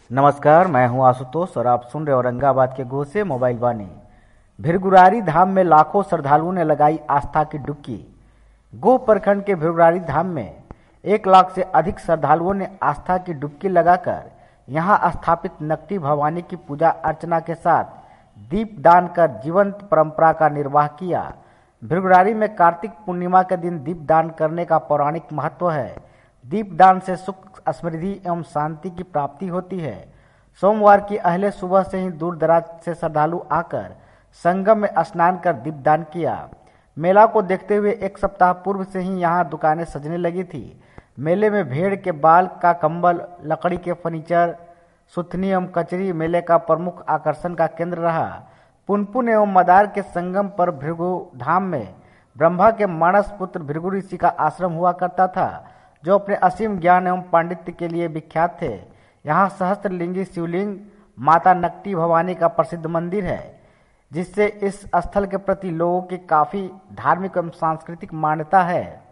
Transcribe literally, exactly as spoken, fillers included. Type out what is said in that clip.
नमस्कार, मैं हूं आशुतोष और आप सुन रहे औरंगाबाद के गो से मोबाइल वाणी। भिरगुरारी धाम में लाखों श्रद्धालुओं ने लगाई आस्था की डुबकी। गोह प्रखंड के भिरगुरारी धाम में एक लाख से अधिक श्रद्धालुओं ने आस्था की डुबकी लगाकर यहां स्थापित नकटी भवानी की पूजा अर्चना के साथ दीप दान कर जीवंत परंपरा का निर्वाह किया। भिरगुरारी में कार्तिक पूर्णिमा के दिन दीप दान करने का पौराणिक महत्व है। दीप दान से सुख, समृद्धि एवं शांति की प्राप्ति होती है। सोमवार की अहले सुबह से ही दूर दराज से श्रद्धालु आकर संगम में स्नान कर दीपदान किया। मेला को देखते हुए एक सप्ताह पूर्व से ही यहां दुकानें सजने लगी थी। मेले में भेड़ के बाल का कंबल, लकड़ी के फर्नीचर, सुथनी एवं कचरी मेले का प्रमुख आकर्षण का केंद्र रहा। पुनपुन एवं मदार के संगम पर भृगु धाम में ब्रह्मा के मानस पुत्र भृगु ऋषि का आश्रम हुआ करता था, जो अपने असीम ज्ञान एवं पांडित्य के लिए विख्यात थे। यहाँ सहस्त्रलिंगी शिवलिंग माता नकटी भवानी का प्रसिद्ध मंदिर है, जिससे इस स्थल के प्रति लोगों की काफी धार्मिक एवं सांस्कृतिक मान्यता है।